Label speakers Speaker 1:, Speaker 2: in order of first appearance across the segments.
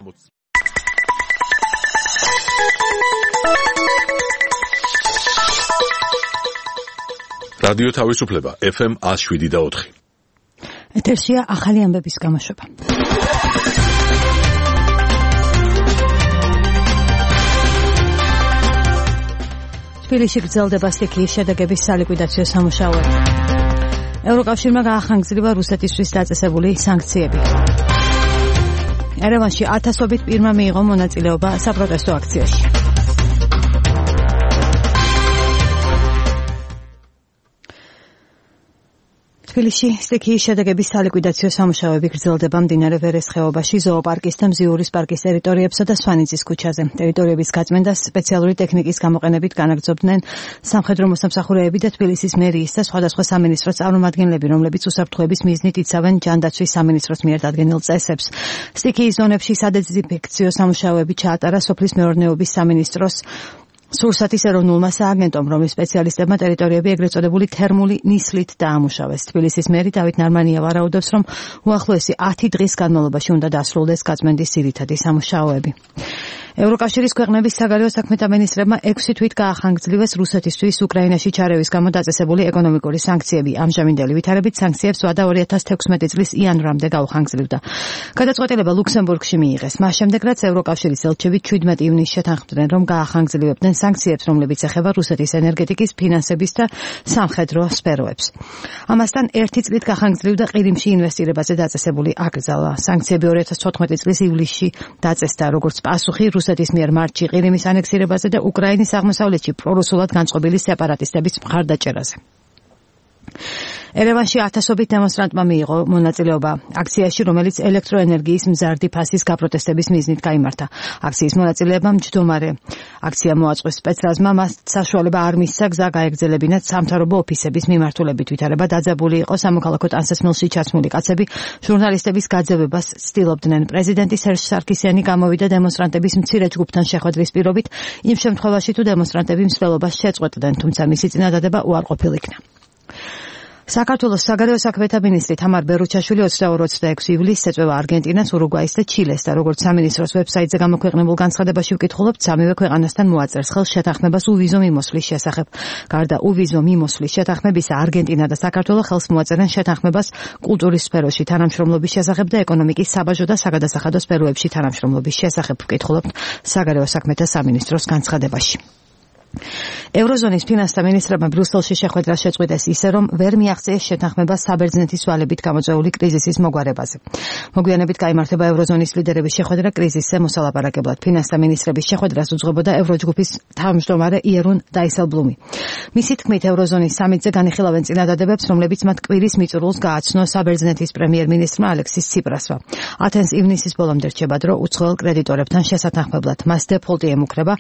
Speaker 1: რადიო თავისუფლება FM 107.4.
Speaker 2: ეთერშია ახალი ამბების გამოშვება. თბილისში გრძელდება სტიქიის შედეგების სალიკვიდაციო სამუშაოები. ევროკავშირმა გაახანგრძლივა რუსეთისთვის დაწესებული სანქციები. ერევანში 1000-ობით პირმა მიიღო მონაწილეობა საპროტესტო აქციაში. თბილისში სტიქიის შედეგების სალიკვიდაციო სამუშაოები გრძელდება მდინარე ვერეს ხეობაში, ზოოპარკის და მზიურის პარკის ტერიტორიებსა და სვანიძის ქუჩაზე. ტერიტორიების გაწმენდას სპეციალური ტექნიკის გამოყენებით განაგრძობდნენ სამხედრო მოსამსახურეები და თბილისის მერიის და სხვადასხვა სამინისტროს წარმომადგენლები, რომლებიც უსაფრთხოების მიზნით იცავენ ჯანდაცვის სამინისტროს მიერ დადგენილ წესებს. სტიქიის ზონებში სადეზინფექციო სამუშაოები ჩაატარა სოფლის მეურნეობის სამინისტროს სურსათის ეროვნულმა სააგენტომ, რომლის სპეციალისტებმა ტერიტორიები ეგრეთ წოდებული თერმული ნისლით დაამუშავეს. თბილისის მერი დავით ნარმანია ვარაუდობს, რომ უახლოესი 10 დღის განმავლობაში უნდა დასრულდეს გაწმენდის ძირითადი სამუშაოები. ევროკავშირის ქვეყნების საგარეო საქმეთა მინისტრებმა 6 თვით გაახანგრძლივეს რუსეთისთვის უკრაინაში ჩარევის გამო დაწესებული ეკონომიკური სანქციები. ამჟამინდელი ვითარებით სანქციებს ვადა 2016 წლის იანვრამდე გაუხანგრძლივდა. გადაწყვეტილება ლუქსემბურგში მიიღეს. მას შემდეგ, რაც ევროკავშირის ელჩები 17 ივნისს შეთანხმდნენ, რომ გაახანგრძლივებდნენ სანქციებს, რომლებიც ეხება რუსეთის ენერგეტიკის, ფინანსების და სამხედრო სფეროებს. ამასთან 1 წლით გაახანგრძლივდა ყირიმში ინვესტირებაზე დაწესებული აკრძალა. სანქციები 2014 წლის ივლისში დაწესდა, როგორც პასუხი რუსეთის მიერ მარტში ყირიმის ანექსირებაზე და უკრაინის აღმოსავლეთში პრორუსულად განწყობილი სეპარატისტების მხარდაჭერაზე. ერევანში 1000-ობით დემონსტრანტმა მიიღო მონაწილეობა აქციაში, რომელიც ელექტროენერგიის მზარდი ფასის გაპროტესტების მიზნით გაიმართა. აქციის მონაწილეებმა მჯდომარე აქცია მოაწყვეს სპეცრაზმა, მას საშუალება არ მისცა გზა გაეგრძელებინათ სამთავრობო ოფისების მიმართულებით. ვითარება დაძაბული იყო სამოქალაქო ტანსაცმელში ჩაცმული კაცები ჟურნალისტების გაძევებას ცდილობდნენ. პრეზიდენტი სერჟ სარქისიანი გამოვიდა დემონსტრანტების მცირე ჯგუფთან შეხვედრის პირობით, იმ შემთხვევაში თუ დემონსტრანტები მსვლელობას შეწყვეტდნენ, თუმცა მისი წინადადება უარყოფილ იქნა. საქართველოს საგარეო საქმეთა მინისტრი თამარ ბერუჩაშვილი 22-26 ივლისს ეწევა არგენტინას, ურუგვაის და ჩილეს და როგორც სამინისტროს ვებსაიტზე გამოქვეყნებულ განცხადებაში ვკითხულობთ, სამივე ქვეყანასთან მოაწერს ხელს შეთანხმებას უვიზო მიმოსვლის შესახებ. გარდა უვიზო მიმოსვლის შეთანხმებისა, არგენტინა და საქართველო ხელს მოაწერენ შეთანხმებას კულტურის სფეროში თანამშრომლობის შესახებ და ეკონომიკის, საბაჟო და საგადასახადო სფეროებში თანამშრომლობის შესახებ ვკითხულობთ საგარეო საქმეთა სამინისტროს განცხადებაში. ევროზონის ფინანსთა მინისტრებმა ბრიუსელში შეხვედრა შეწყვიტეს ისე, რომ ვერ მიაღწიეს შეთანხმება საბერძნეთის ვალებით გამოწვეული კრიზისის მოგვარებაზე. მოგვიანებით გაიმართება ევროზონის ლიდერების შეხვედრა კრიზისზე მოსალაპარაკებლად. ფინანსთა მინისტრების შეხვედრას უძღვებოდა ევროჯგუფის თავმჯდომარე იერუნ დაისელბლუმი. მისი თქმით, ევროზონის სამიტზე განიხილავენ წინადადებებს, რომლებიც მათ კვირის მიწურულს გააცნო საბერძნეთის პრემიერ-მინისტრმა ალექსის ციპრასმა. ათენს ივნისის ბოლომდე რჩება დრო უცხოელ კრედიტორებთან შესათანხმებლად. მას დეფოლტი ემუქრება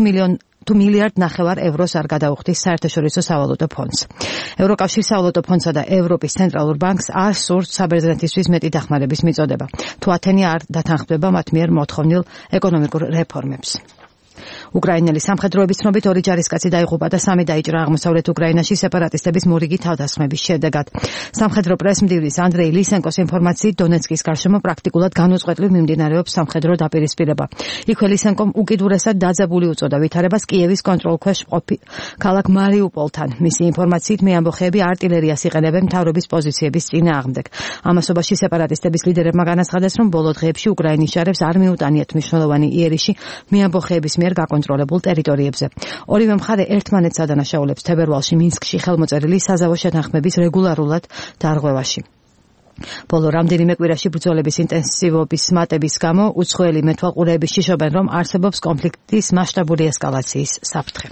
Speaker 2: თუ მილიარდ ნახევარ ევროს არ გადაუხდის საერთაშორისო სავალუტო ფონდს. ევროკავშირის სავალუტო ფონდსა და ევროპის ცენტრალურ ბანკს არ სურთ საბერძნეთისთვის მეტი დახმარების მიწოდება, თუ ათენი არ დათანხმდება მათ მიერ მოთხოვნილ ეკონომიკურ რეფორმებს. უკრაინელი სამხედროების ცნობით 2 ჯარისკაცი დაიღუპა და 3 დაიჭრა აღმოსავლეთ უკრაინაში სეპარატისტების მორიგი თავდასხმების შედეგად. სამხედრო პრესმდივნის ანდრეი ლისენკოს ინფორმაციით, დონეცკის გარშემო პრაქტიკულად განუწყვეტლივ მიმდინარეობს სამხედრო დაპირისპირება. იქვე ლისენკომ უკიდურესად დაძაბული უწოდა ვითარებას კიევის კონტროლქვეშ მყოფ ქალაქ მარიუპოლთან. მისი ინფორმაციით, მეამბოხეები არტილერიას იყენებენ მთავრობის პოზიციების წინააღმდეგ. ამასობაში სეპარატისტების ლიდერებმა განაცხადეს, რომ ბოლო დღეებში უკრაინის ჯარებს არ მიუტანიათ მნიშვნელოვანი იერიში მეამბოხეების მიერ გაკონტროლებულ ტერიტორიებზე. ორივე მხარე ერთმანეთს ადანაშაულებს თებერვალში მინსკში ხელმოწერილი საზავო შეთანხმების რეგულარულად დარღვევაში. ბოლო რამდენიმე კვირაში ბრძოლების ინტენსივობის მატების გამო უცხოელი მეთვალყურეები შიშობენ, რომ არსებობს კონფლიქტის მასშტაბური ესკალაციის საფრთხე.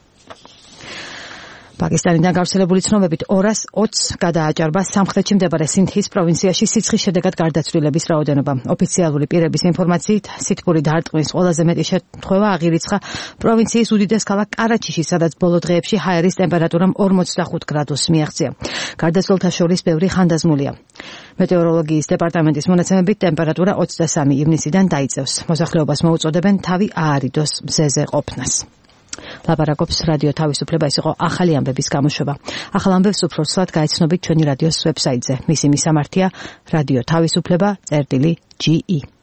Speaker 2: პაკისტანიდან გავრცელებული ცნობებით 220 გადააჭარბა სამხრეთში მდებარე სინდჰის პროვინციაში სიცხის შედეგად გარდაცვლილების რაოდენობა. ოფიციალური პირების ინფორმაციით, სითბური დარტყმის ყველაზე მეტი შემთხვევა აღირიცხა პროვინციის უდიდეს ქალაქ კარაჩიში, სადაც ბოლო დღეებში ჰაერის ტემპერატურამ 45 გრადუსს მიაღწია. გარდაცვლილთა შორის ბევრი ხანდაზმულია. მეტეოროლოგიის დეპარტამენტის მონაცემებით ტემპერატურა 23 ივნისიდან დაიწევს. მოსახლეობას მოუწოდებენ თავი აარიდოს მზეზე ყოფნას. ლაპარაკობს რადიო თავისუფლება, ეს იყო ახალი ამბების გამოშვება. ახალ ამბებს უფრო სრულად გაიცნობით ჩვენი რადიოს ვებსაიტზე. მისი მისამართია რადიო თავისუფლება.ge